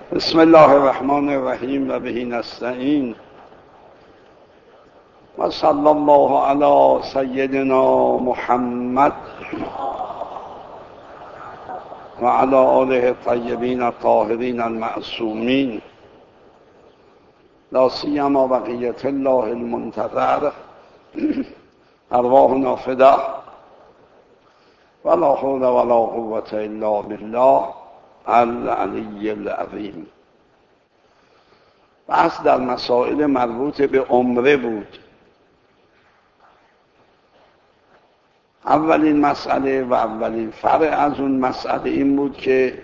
بسم الله الرحمن الرحیم و به نستعین و صلی الله علی سیدنا محمد و علی آله الطیبین الطاهرین المعصومین لا سیما بقیة الله المنتظر ارواحنا فدا ولا حول ولا قوة الا بالله العلی العظیم. بحث در مسائل مربوط به عمره بود. اولین مسئله و اولین فرع از اون مسئله این بود که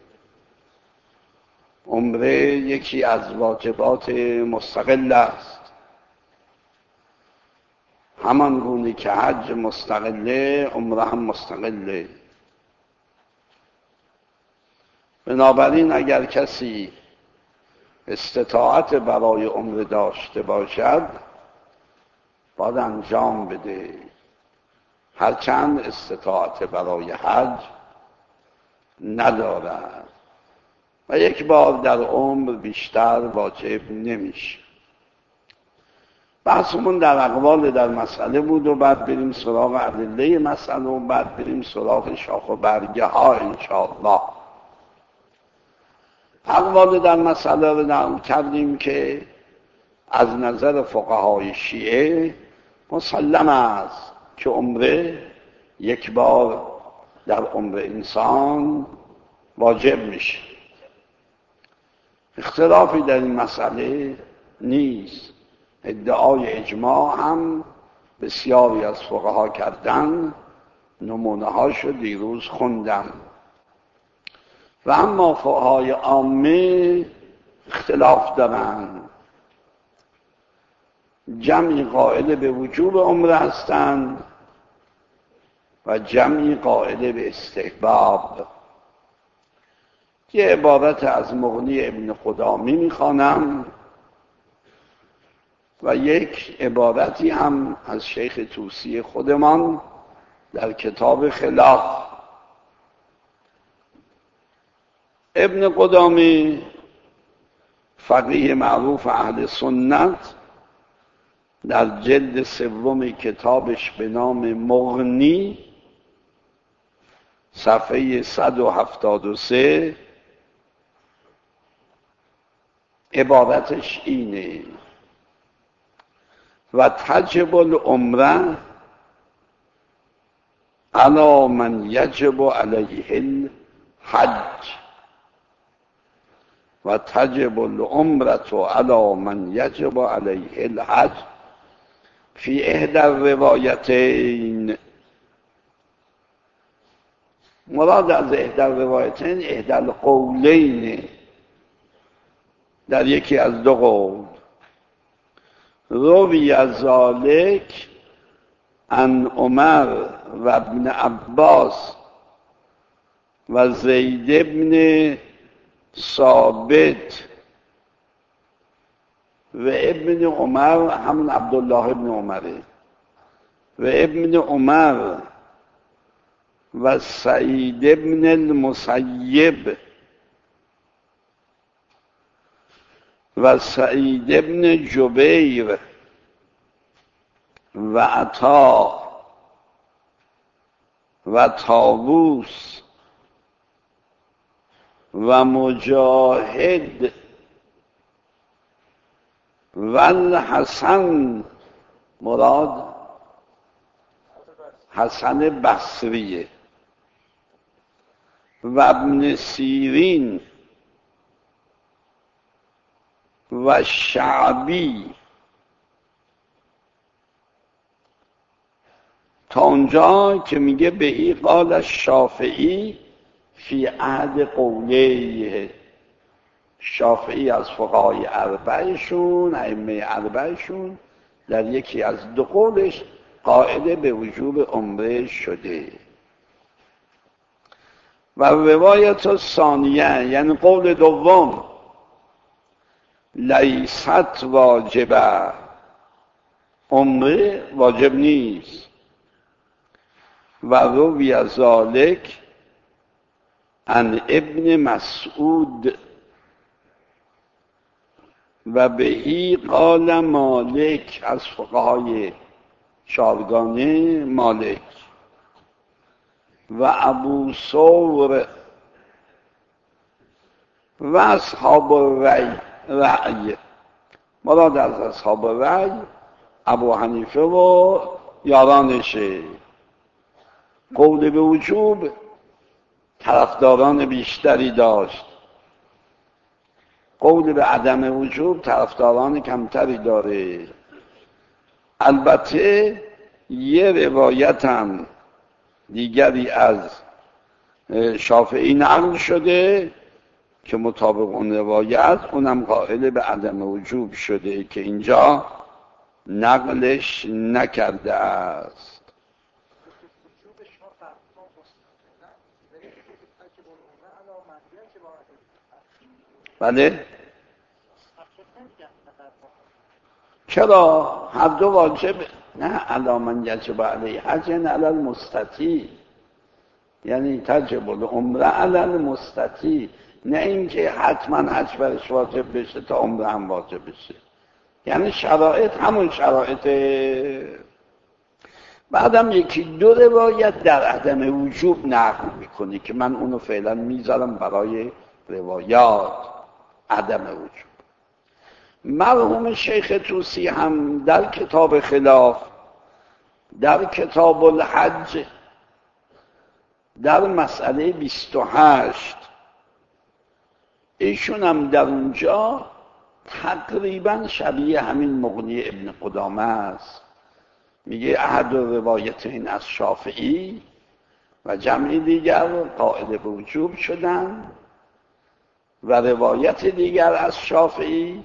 عمره یکی از واجبات مستقل است، همان گونه که حج مستقله عمره هم مستقله. بنابراین اگر کسی استطاعت برای عمره داشته باشد باید انجام بده، هرچند استطاعت برای حج ندارد و یک بار در عمر بیشتر واجب نمیشه. بحثمون در اقوال در مسئله بود و بعد بریم سراغ ادله مسئله و بعد بریم سراغ شاخ و برگه ها انشاءالله. اقوال در مسئله رو نقل کردیم که از نظر فقهای شیعه مسلم است که عمره یک بار در عمر انسان واجب میشه، اختلافی در این مسئله نیست. ادعای اجماع هم بسیاری از فقها کردن، نمونه هاشو دیروز خوندم. و اما فقهای عامه اختلاف دارند. جمعی قائل به وجوب عمره هستند و جمعی قائل به استحباب. یه عبارت از مغنی ابن قدامی میخوانم و یک عبارتی هم از شیخ طوسی خودمان در کتاب خلاف. ابن قدامی فقیه معروف اهل سنت در جلد سوم کتابش به نام مغنی صفحه 173 عبارتش اینه: و تجب العمره علی من یجب علیه الحج و تجب العمره علی من یجب علیه الحج فی احدی الروایتین. مراد از احدی الروایتین احدی القولین، در یکی از دو قول. روی از ذالک عن عمر و ابن عباس و زید ابن ثابت و ابن عمر، همون عبدالله ابن عمره، و ابن عمر و سعید ابن المسیب و سعید ابن جبیر و عطا و طاووس و مجاهد و الحسن، مراد حسن بصریه، و ابن سیرین و شعبی. تا اونجا که میگه بهی قال الشافعی فی عهد قولیه. شافعی از فقهای اربعشون، ائمه اربعشون، در یکی از دو قولش قائل به وجوب عمره شده. و روایت ثانیه، یعنی قول دوم، لیست واجبه، عمره واجب نیست. و روی ذالک عن ابن مسعود و بهی قال مالک، از فقهای چارگانه مالک، و ابو ثور و اصحاب رأی. مراد از اصحاب رأی ابو حنیفه و یارانشه. قول به وجوب طرفداران بیشتری داشت، قول به عدم وجوب طرفداران کمتری داره. البته یه روایت هم دیگری از شافعی نقل شده که مطابق اون روایت اونم قائل به عدم وجوب شده که اینجا نقلش نکرده است. بله؟ چرا؟ هر دو واجب، نه علی من یجب علیه حج، نه علی المستطیع، یعنی تجب العمره علی المستطیع، نه اینکه حتما حج برش واجب بشه تا عمره هم واجب بشه. یعنی شرایط همون شرایطه. بعدم یکی دو روایت در عدم وجوب نقل میکنه که من اونو فعلا میذارم برای روایات عدم وجوب. مرحوم شیخ طوسی هم در کتاب خلاف، در کتاب الحج، در مسئله 28 ایشون هم در اونجا تقریبا شبیه همین مغنی ابن قدامه است. میگه احد روایتین از شافعی و جمعی دیگر قائل به وجوب شدن و روایت دیگر از شافعی،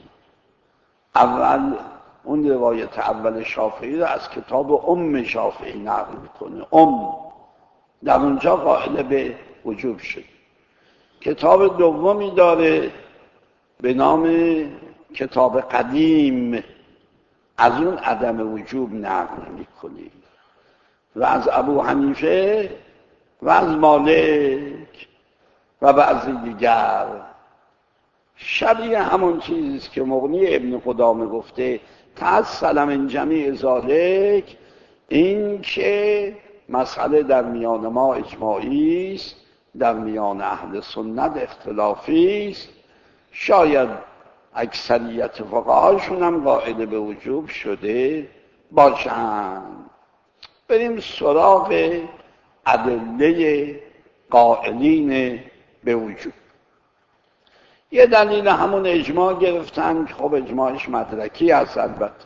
اول اون روایت اول شافعی رو از کتاب ام شافعی نقل میکنه، در اونجا قائل به وجوب شد. کتاب دومی داره به نام کتاب قدیم، از اون عدم وجوب نقل میکنه و از ابو حنیفه و از مالک و بعضی دیگر شبیه همون چیزی که مغنی ابن قدامه گفته تحصل من جمیع ذالک، این که مسئله در میان ما اجماعی است، در میان اهل سنت اختلافی است، شاید اکثریت فقهاشون هم قائل به وجوب شده باشند. بریم سراغ ادله قائلین به وجوب. یه دلیل همون اجماع گرفتن که خب اجماعش مدرکی هست البته،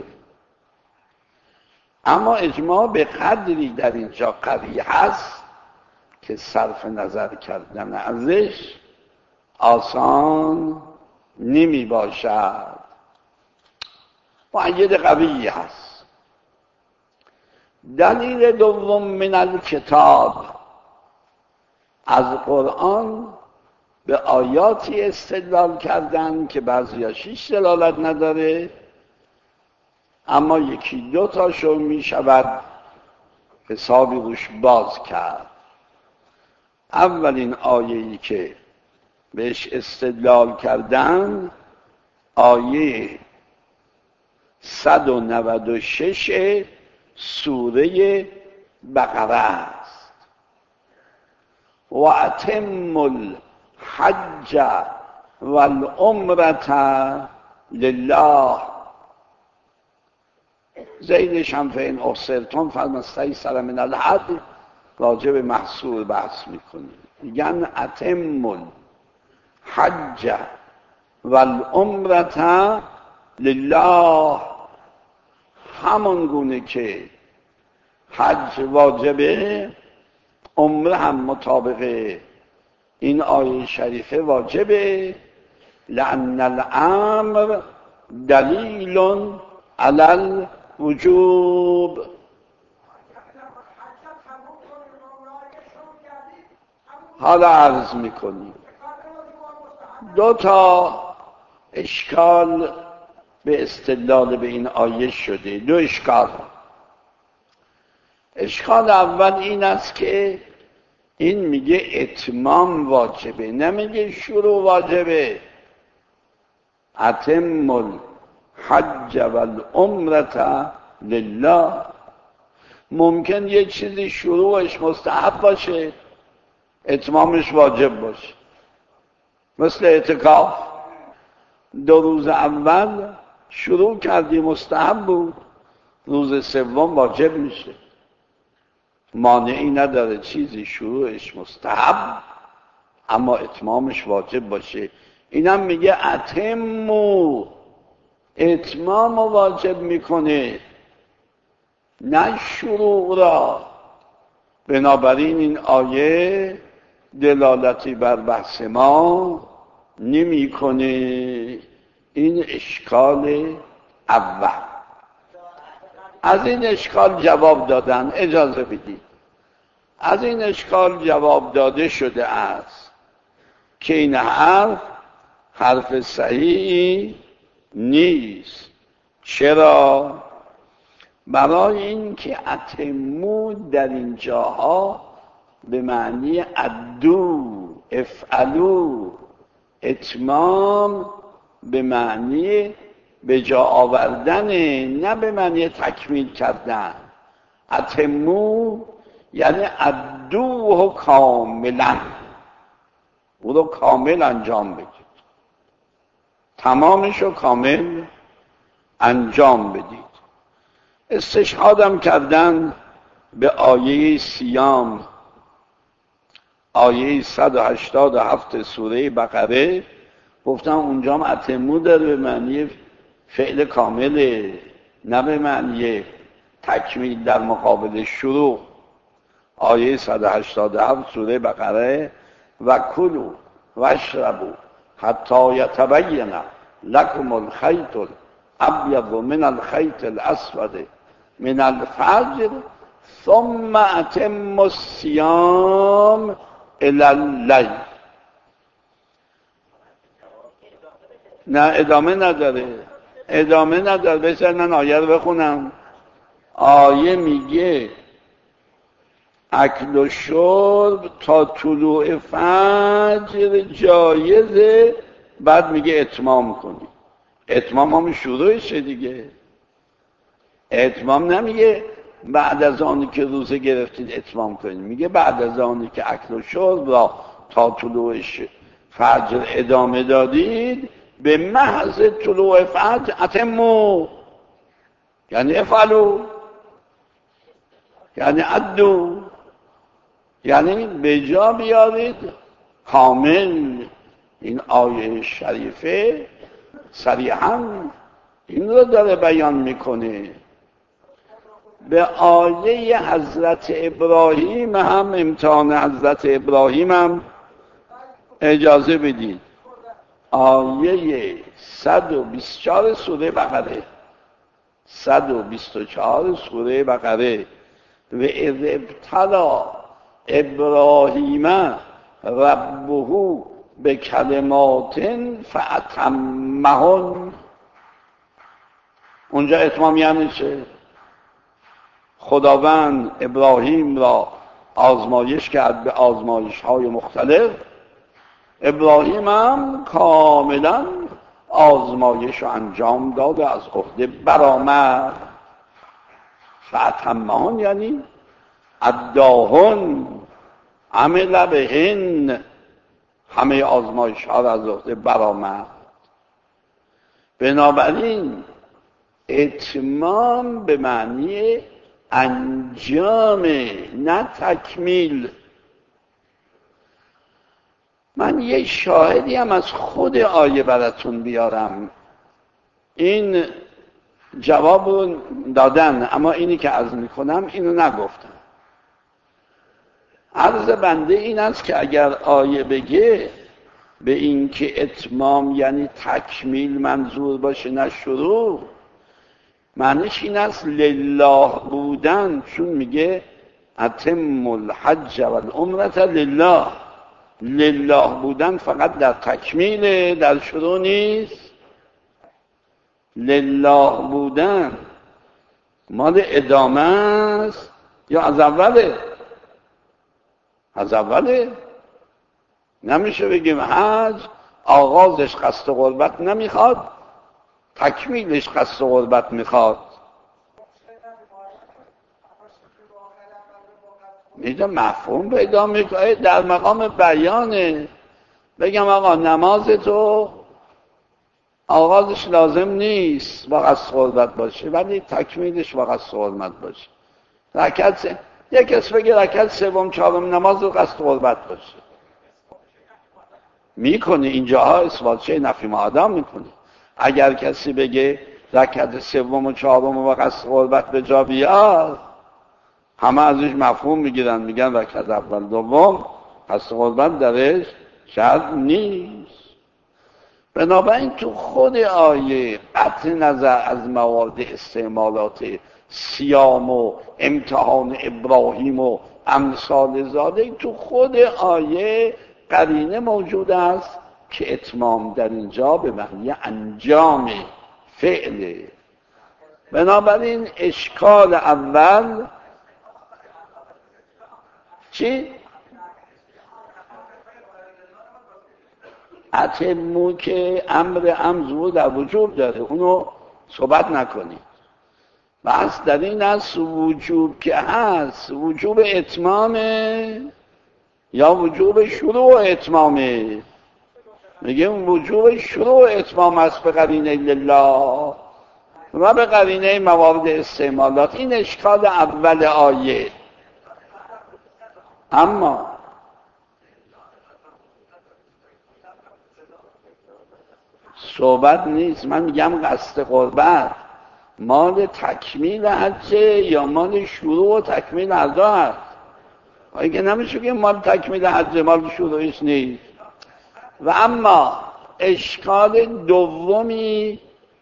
اما اجماع به قدری در اینجا قوی هست که صرف نظر کردن ازش آسان نمی باشد، مؤید قوی هست. دلیل دوم من الکتاب، از قرآن به آیاتی استدلال کردن که بعضیاش هیچ دلالت نداره، اما یکی دو تاشو می شود حسابی روش باز کرد. اولین آیه‌ای که بهش استدلال کردن آیه 196 سوره بقره است. و اتم الحج والعمرة لله، زیدش هم فین احصرتم فاستیسر من الهدی، راجع به محصول بحث میکنه. میگن اتم الحج والعمرة لله، همون گونه که حج واجبه، عمره هم مطابق این آیه شریفه واجبه. لأن الامر دلیل علی الوجوب. حالا عرض میکنیم دو تا اشکال به استدلال به این آیه شده، دو اشکال. اشکال اول این است که این میگه اتمام واجبه، نمیگه شروع واجبه. اتم الحج والعمرة لله. ممکن یه چیزی شروعش مستحب باشه اتمامش واجب باشه، مثل اعتکاف. 2 روز اول شروع کردی مستحب بود، روز سوم واجب میشه. مانعی نداره چیزی شروعش مستحب اما اتمامش واجب باشه. اینم میگه اتمو، اتمام واجب میکنه نه شروع را. بنابراین این آیه دلالتی بر بحث ما نمیکنه. این اشکال اول. از این اشکال جواب دادن، اجازه بدید، از این اشکال جواب داده شده است که این حرف صحیحی نیست. چرا؟ برای این که اتمو در این جاها به معنی ادو، افعلو. اتمام به معنی به جا آوردن، نه به معنی تکمیل کردن. اتمو یعنی ادوه کاملا، او رو کامل انجام بدید، تمامش رو کامل انجام بدید. استشهادم کردن به آیه سیام، آیه 187 سوره بقره. گفتم اونجا هم اتمو داره به معنی فعل کامله، نه به معنی تکمیل در مقابل شروع. آیه 187 سوره بقره: و کلوا واشربوا حتی یتبین لکم الخیط الابیض من الخیط الاسود من الفجر ثم اتموا الصیام الی اللیل. نه ادامه نداره، ادامه نداره. بذار من آیه رو بخونم. آیه میگه اکل و شرب تا طلوع فجر جایزه، بعد میگه اتمام کنی. اتمام هم شروعشه دیگه. اتمام نمیگه بعد از آنی که روزه گرفتید اتمام کنید، میگه بعد از آنی که اکل و شرب را تا طلوع فجر ادامه دادید، به محض طلوع فجر اتمو، یعنی افعلو، یعنی عدو، یعنی به جا بیارید کامل. این آیه شریفه صریحاً این رو داره بیان میکنه. به آیه حضرت ابراهیم هم، امتحان حضرت ابراهیم هم اجازه بدید. آیه 124 سوره بقره، 124 سوره بقره: و اذ ابتلی ابراهیم ربه به کلمات فاتمهن. اونجا اتمام یعنی چه؟ خداوند ابراهیم را آزمایش کرد به آزمایش‌های مختلف. ابراهیم هم کاملا آزمایش رو انجام داد و از عهده برآمد. فاتمهن یعنی اداهن، عمل بهن، همه آزمایش ها را از عهده برآمد. بنابراین اتمام به معنی انجام، نه تکمیل. من یه شاهدی هم از خود آیه براتون بیارم. این جواب رو دادن، اما اینی که عرض میکنم اینو نگفتم. عرض بنده این است که اگر آیه بگه به این که اتمام یعنی تکمیل منظور باشه نه شروع، معنیش این است لله بودن. چون میگه اتم الحج والعمرة لله، لله بودن فقط در تکمیل، در شروع نیست. لله بودن مال ادامه است یا از اوله؟ از اوله. نمیشه بگیم حج آغازش قصد قربت نمیخواد، تکمیلش قصد قربت میخواد. میده مفهوم پیدا میکنه در مقام بیانه. بگم آقا نماز تو آغازش لازم نیست با قصد قربت باشه، ولی تکمیلش با قصد قربت باشه. یک کس بگه رکعت سوم چهارم نماز رو قصد قربت باشه، میکنه اینجاها اثبات نفی معادم میکنه. اگر کسی بگه رکعت سوم و چهارم با قصد قربت به جا بیار، همه ازش مفهوم میگیرن، میگن رکعت اول دوم قصد قربت درش شرط نیست. بنابراین تو خود آیه قطع نظر از مواد استعمالات صیام و امتحان ابراهیم و امثال ذالک، تو خود آیه قرینه موجود است که اتمام در اینجا به معنی انجام فعله. بنابراین اشکال اول چی؟ اتمو که امر ظهور در وجوب داره، اونو صحبت نکنید. بس در این است وجوب که هست وجوب اتمامه یا وجوب شروع اتمامه؟ میگیم وجوب شروع اتمام است به قرینه لله و به قرینه موارد استعمالات. این اشکال اول آیه. اما صحبت نیست، من میگم قصد قربت مال تکمیل حجه یا مال شروع و تکمیل حجه هست؟ اگه نمیشه که مال تکمیل حجه مال شروعش نیست. و اما اشکال دومی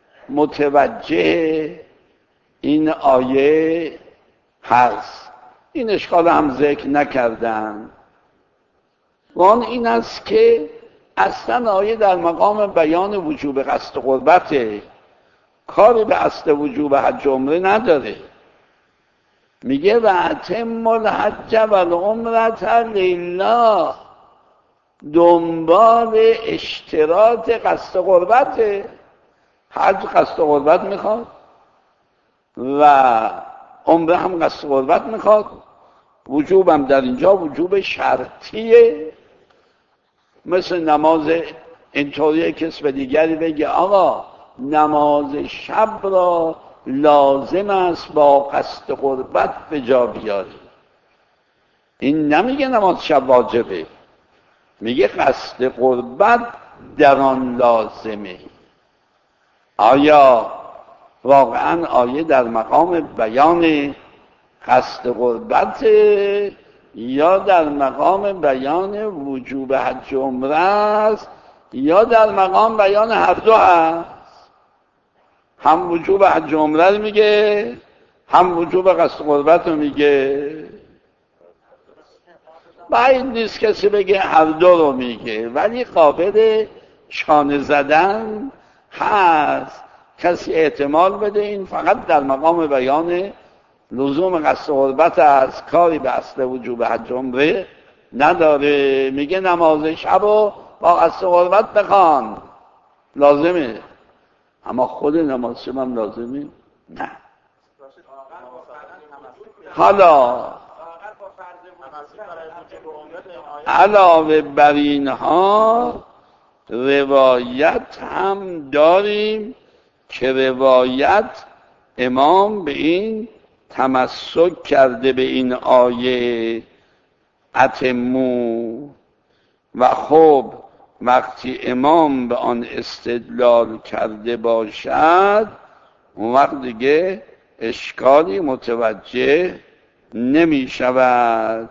متوجه این آیه هست، این اشکال هم ذکر نکردن، و آن این است که اصلا آیه در مقام بیان وجوب قصد قربته، کاری به اصل وجوب حج عمره نداره. میگه و اتم الحج و العمرة لله، دنبال اشتراط قصد قربته. حج قصد قربت میخواد و عمره هم قصد قربت میخواد. وجوب هم در اینجا وجوب شرطیه، مثل نماز. اینطوریه کس به دیگری بگه آقا نماز شب را لازم است با قصد قربت به جا بیاری. این نمیگه نماز شب واجبه، میگه قصد قربت در آن لازمه. آیا واقعا آیه در مقام بیان قصد قربت یا در مقام بیان وجوب حج عمره است یا در مقام بیان هر دو هست؟ هم وجوب حج عمره رو میگه هم وجوب قصد قربت رو میگه. بعید نیست کسی بگه هر دو رو میگه، ولی قابل شانه زدن هست. کسی احتمال بده این فقط در مقام بیان لزوم قصد قربت است، کاری به اصل وجوب حج عمره نداره. میگه نماز شب رو با قصد قربت بخوان، لازمه. اما خود نماز شب هم لازمه؟ نه. حالا علاوه بر اینها روایت هم داریم که روایت امام به این تمسک کرده به این آیه اتمو، و خب وقتی امام به آن استدلال کرده باشد اون وقت دیگه اشکالی متوجه نمی شود.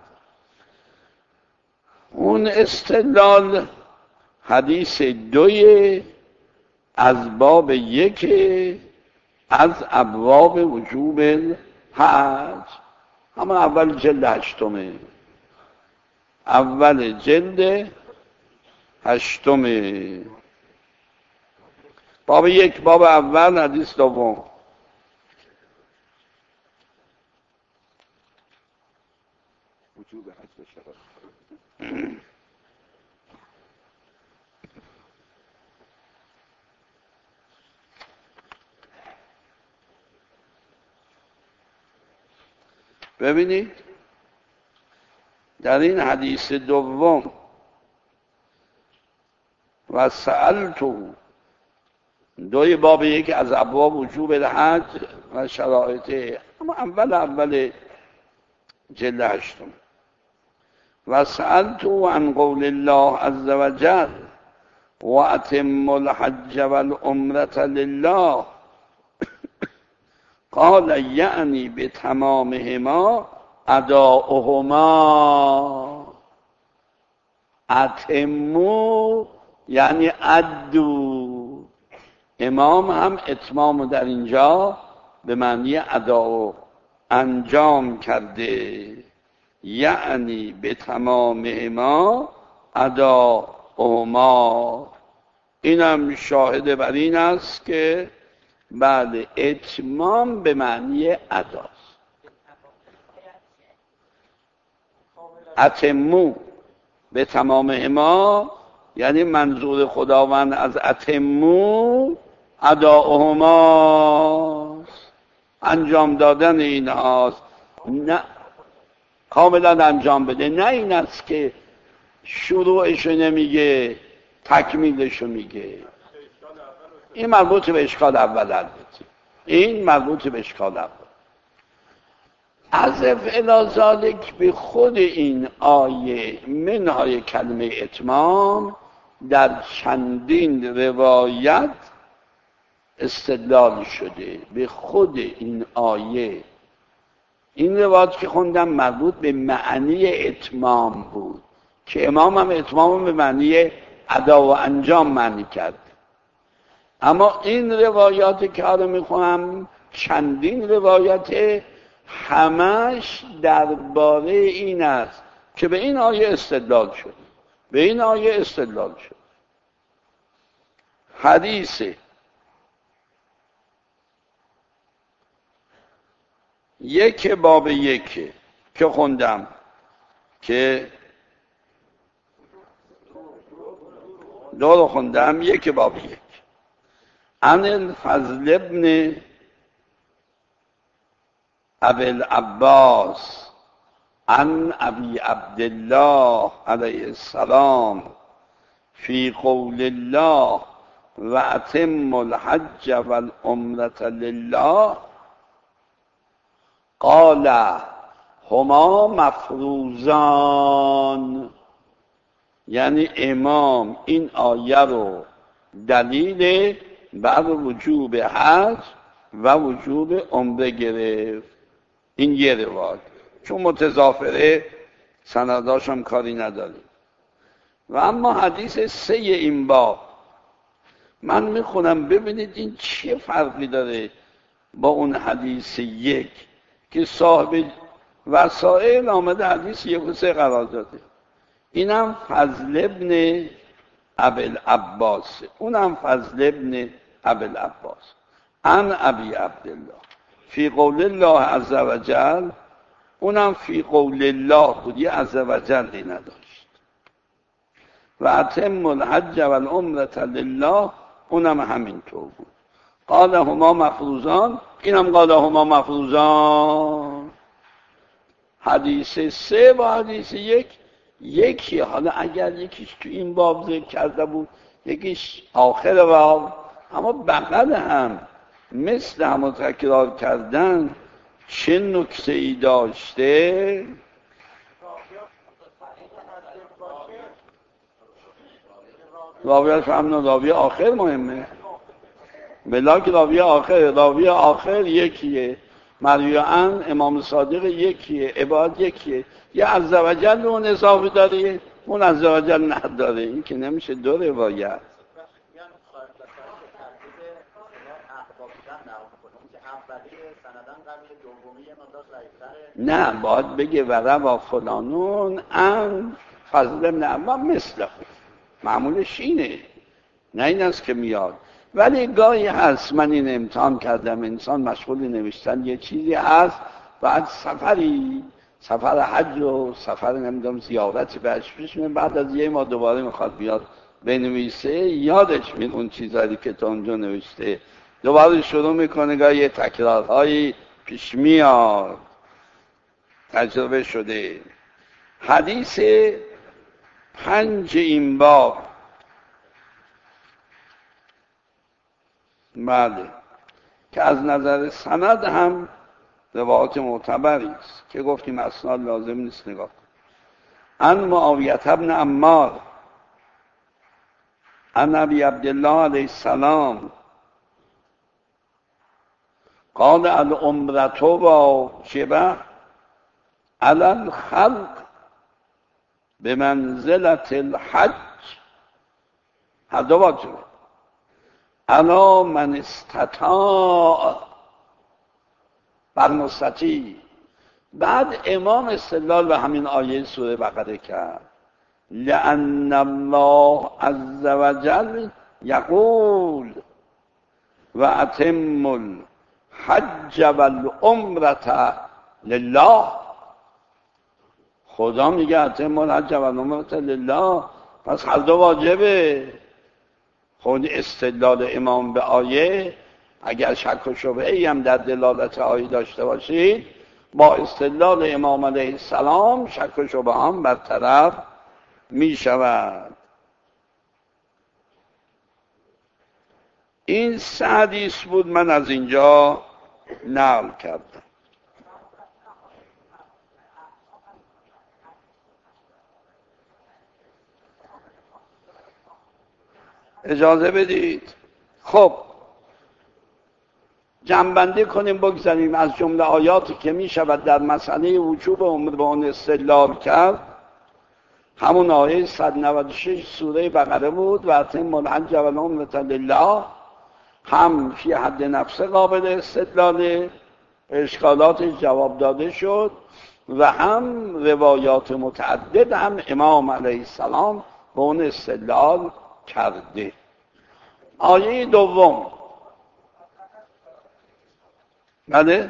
اون استدلال حدیث 2 از باب 1 از ابواب وجوب الحج، اما اول جلد 8، اول جلد 8، باب 1 باب اول حدیث 2. وجوب حج ببینید در این حدیث دوم و سألتو دوی باب یکی از ابواب وجوب الحج و شرایطه، اما اول جلد 8 و سألتو عن قول الله عز وجل و اتم الحج والعمرة لله قال یعنی بتمامهما اداؤهما. اتمو یعنی ادو، امام هم اتمام در اینجا به معنی ادا انجام کرده، یعنی به تمامهما اداؤهما. اینم شاهد بر این است که بله اتمام به معنی اداست. اتمو به تمامهما یعنی منظور خداوند از اتمو اداؤهما، انجام دادن اینهاست، نه کاملا انجام بده، نه این است که شروعشو نمیگه تکمیلشو میگه. این مربوط به اشکال اول البته، این مربوط به اشکال اول. عزف الی ذالک به خود این آیه منهای کلمه اتمام در چندین روایت استدلال شده. به خود این آیه، این روایت که خوندم مربوط به معنی اتمام بود که امام هم اتمام به معنی ادا و انجام معنی کرد. اما این روایات که حالا میخونم چندین روایت، همش درباره این است که به این آیه استدلال شد، به این آیه استدلال شد. حدیث یک باب یک که خوندم که دو خوندم، یک باب یک عن الفضل ابن ابی العباس عن ابی عبدالله علیه السلام فی قول الله و اتم الحج والعمرة لله قال هما مفروضان. یعنی امام این آیه رو دلیل بر وجوب حج و وجوب عمره گرفت. این یه روایت، چون متضافره سنداش هم کاری نداریم. و اما حدیث 3 این باب من میخونم ببینید این چه فرقی داره با اون حدیث 1 که صاحب وسائل آمده حدیث 1 و 3 قرار داده. اینم فضل ابن ابی العباس، اونم فضل ابن ابی العباس عن ابی عبدالله فی قول الله عز وجل، اونم فی قول الله بود، یه عز وجلی نداشت. و اتم الحج والعمرة لله، اونم همینطور بود. قال هما مفروضان، اینم قال هما مفروضان. حدیث 3 با حدیث 1 یکی، حالا اگر یکیش تو این باب ذکر کرده بود یکیش آخر باب، اما بغل هم مثل هم تکرار کردن چه نکته ای داشته. راویش فهمنا راوی آخر مهمه، بلاک راوی آخر یکیه، مرویان امام صادق یکیه، عباد یکیه، یه عزوجل اون اضافه داره، اون عزوجل نداره. این که نمیشه دو روایت. نه، باید بگه وروا فلانون ان فضل ابن عباس مثل خود، معمولش اینه، نه این است که میاد. ولی گاهی هست، من این امتحان کردم، انسان مشغول نوشتن یه چیزی هست، بعد سفر حج و سفر نمیدونم زیارتی بهش پیش میاد، بعد از یه ماه دوباره میخواد بیاد بنویسه، یادش میاد اون چیزایی که تا اونجا نوشته، دوباره شروع میکنه، گاهی یه تکرارهایی پیش میاد. تجربه شده. حدیث 5 این باب، بله، که از نظر سند هم روایات معتبری است که گفتیم اسناد لازم نیست نگاه کنیم. عن معاویه بن عمار عن ابی عبدالله علیه السلام قال العمرة واجبة علی الخلق بمنزلة الحج. هر دو واجبه. علی من استطاع، بر مستطیع. بعد امام استدلال به همین آیه سوره بقره کرد، لأن الله عز وجل یقول و اتم الحج والعمرة لله. خدا میگه اتم الحج والعمرة لله، پس هر دو واجبه. خود استدلال امام به آیه، اگر شک و شبهه‌ای هم در دلالت آیه داشته باشید، با استدلال امام علیه السلام شک و شبهه هم برطرف می شود. این 3 حدیث بود من از اینجا نقل کردم. اجازه بدید خب جمع‌بندی کنیم، بگذاریم. از جمله آیاتی که می شود در مسئله وجوب عمره به آن استدلال کرد، همون آیه 196 سوره بقره بود، و اتم الحج والعمرة لله. هم فی حد نفسه قابل استدلاله، اشکالاتش جواب داده شد، و هم روایات متعدد هم امام علیه السلام به اون استدلال کرده. آیه دوم، بله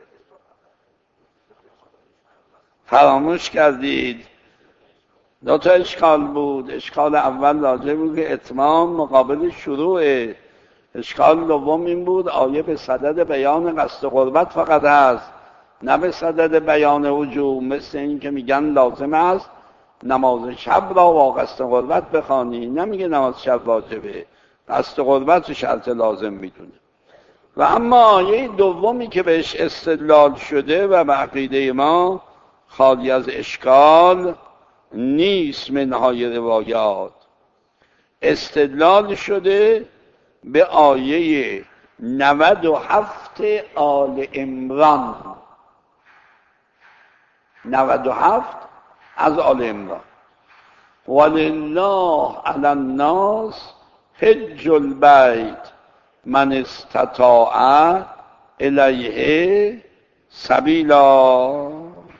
فراموش کردید، 2 تا اشکال بود. اشکال اول راجع بود که اتمام مقابل شروع. اشکال دوم این بود آیه به صدد بیان قصد قربت فقط هست، نه به صدد بیان وجوب. مثل این که میگن لازم است نماز شب را با قصد قربت بخوانی، نمیگه نماز شب واجبه، قصد قربت شرط لازم میدونه. و اما آیه دومی که بهش استدلال شده و به عقیده ما خالی از اشکال نیست، منهای روایات استدلال شده به آیه 97 آل عمران، 97 از آل عمران. ولله علی الناس حج البیت من استطاع الیه سبیلا.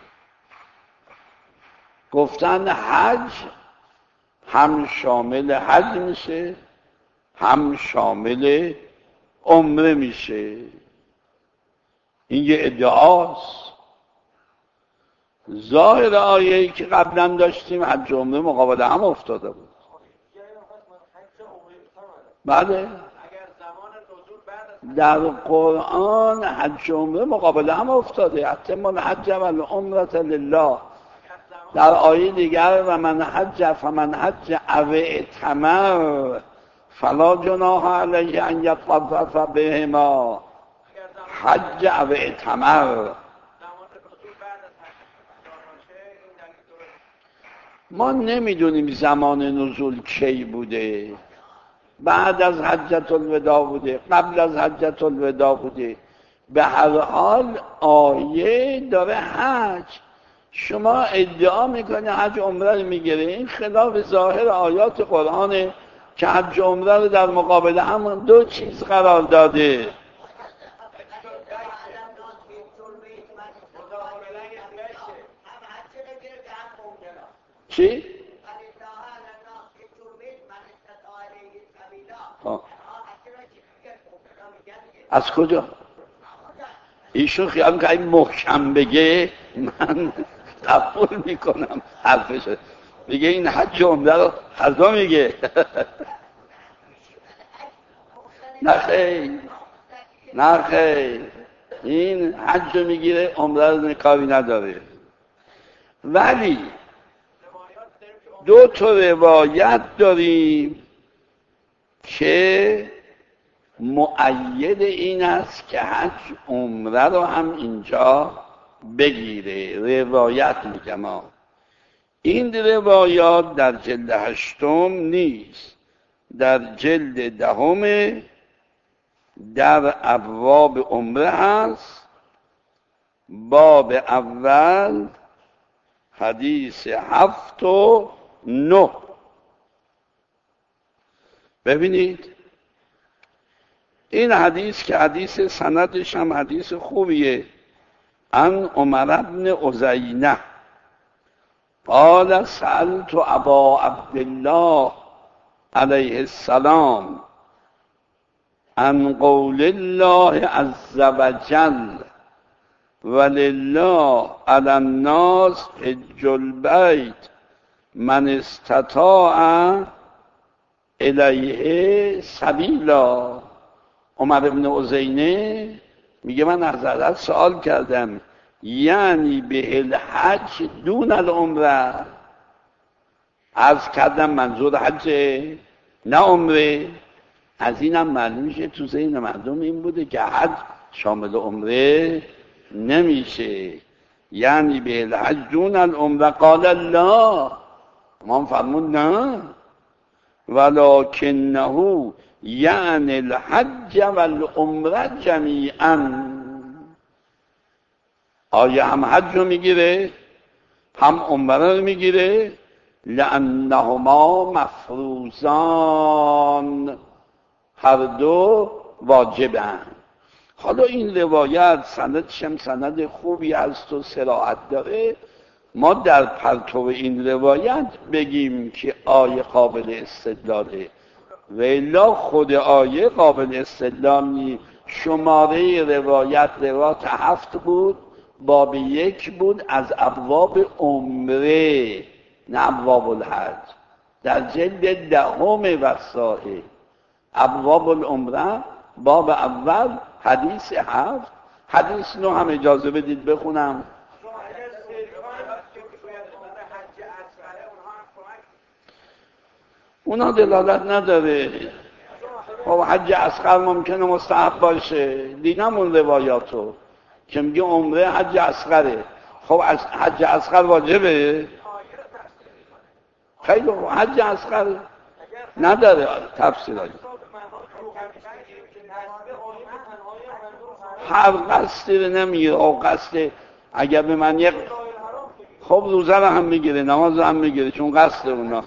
گفتن حج هم شامل حج میشه، هم شامل عمره میشه. این یه ادعاست. ظاهر آیه‌ای که قبلا داشتیم حج و عمره مقابل هم افتاده بود. بله در قرآن حج و عمره مقابل هم افتاده. اتم الحج والعمرة لله. در آیه دیگر و من حج فمن حج او اعتمر فلا جناح علیه ان یطوف بهما. حج او اعتمر. ما نمیدونیم زمان نزول کی بوده، بعد از حجة الوداع بوده، قبل از حجة الوداع بوده. به هر حال آیه داره حج. شما ادعا میکنه حج عمره رو میگیره، این خلاف ظاهر آیات قرآنه که حج عمره رو در مقابل هم 2 چیز قرار داده. چی؟ از کجا؟ ایشون خیال که این محکم بگه من قبول میکنم حرفشو. بگه این حج عمره رو هر دو میگه. نه خیر، نه خیر، این حج رو میگیره عمره رو کاری نداره. ولی دو تا روایت داریم که مؤید این است که حج عمره رو هم اینجا بگیره. روایت میگم این روایات در جلد 8 نیست، در جلد 10 در ابواب عمره هست. باب اول حدیث 7 و 9. ببینید این حدیث که حدیث سندش هم حدیث خوبیه. عن عمر بن عزینه قال سألت ابا عبدالله علیه السلام عن قول الله عز وجل ولله علی الناس حج البیت من استطاع الیه سبیلا. عمر بن عزینه میگه من از حضرت سوال کردم یعنی به الحج دون العمره. عرض کردم منظور حجه نه عمره. از اینم معلوم میشه تو ذهن مردم این بوده که حج شامل عمره نمیشه. یعنی به الحج دون العمره. قال الله، امام فرمود نه ولکنه یعنی الحج والعمره جمیعا. آیا هم حج رو میگیره هم عمره رو میگیره؟ لانهما مفروضان، هر دو واجبن. حالا این روایت سندش هم سند خوبی هست و صراحت داره. ما در پرتو این روایت بگیم که آیه قابل استدلاله و الا خود آیه قابل استدلال نیست. شماره روایت 7 بود، باب 1 بود از ابواب عمره نه ابواب الحج. در جلد 10 وسائل ابواب العمره باب اول حدیث 7، حدیث 9 هم اجازه بدید بخونم. اونا دلالت نداره. خب حج اصغر ممکنه مستحب باشه، دیدم اون روایاتو که میگه عمره حج اصغره. خب حج اصغر واجبه؟ خیلی حج اصغر نداره تفسیراتی. هر قصدی رو نمیگه. او قصد اگر به من یک خب روزه رو هم میگیره، نماز رو هم میگیره، چون قصد اونا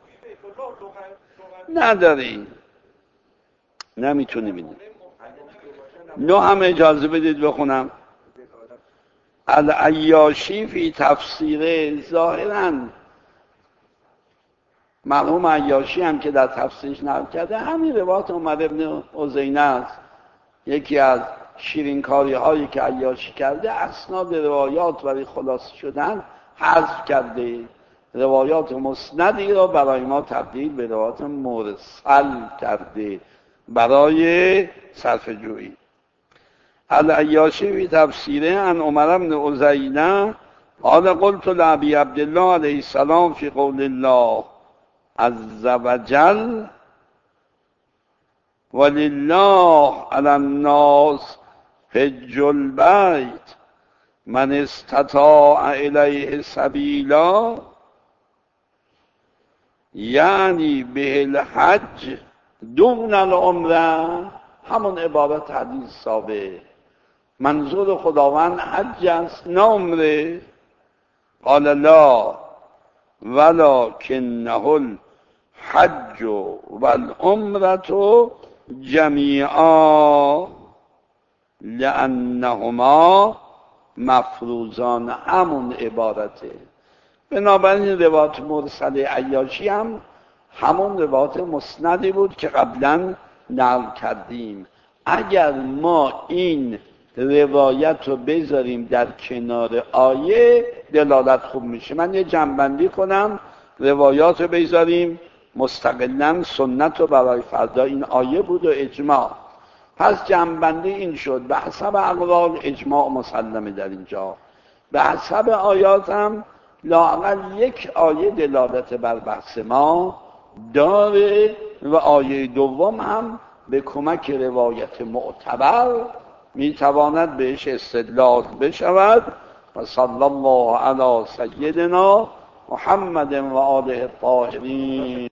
نداریم نمیتونیم. این نو هم اجازه بدید بخونم. العیاشی فی تفسیره، ظاهراً مرحوم عیاشی هم که در تفسیرش نقل کرده همین روایت عمر بن عزینه است. یکی از شیرینکاری هایی که عیاشی کرده اسناد روایات برای خلاصه شدن حذف کرده، روایات مسندی را برای ما تبدیل به روایات مرسل کرده برای صرف جویی. العیاشی فی تفسیره عن عمر بن عزینه قال قلت لابی عبدالله علیه السلام فی قول الله عز وجل ولله علی الناس حج البیت من استطاع الیه سبیلا، یعنی به الحج دون العمره. همون عبارت حدیث ثابت. منظور خداوند حج است نه عمره. قال لا ولکنه الحج والعمره جمیعا لانهما مفروضان. همون عبارته. بنابراین روایت مرسل عیاشی هم همون روایت مسندی بود که قبلا نقل کردیم. اگر ما این روایت رو بذاریم در کنار آیه دلالت خوب میشه. من یه جنبندی کنم، روایات رو بذاریم مستقلاً، سنت رو برای فردا این آیه بود و اجماع. پس جنبندی این شد به حسب اقوال اجماع مسلمه در اینجا، به حسب آیات هم لااقل یک آیه دلالت بر بحث ما داره و آیه دوم هم به کمک روایت معتبر میتواند بهش استدلال بشود. و صلی الله علی سیدنا محمد و آله الطاهرین.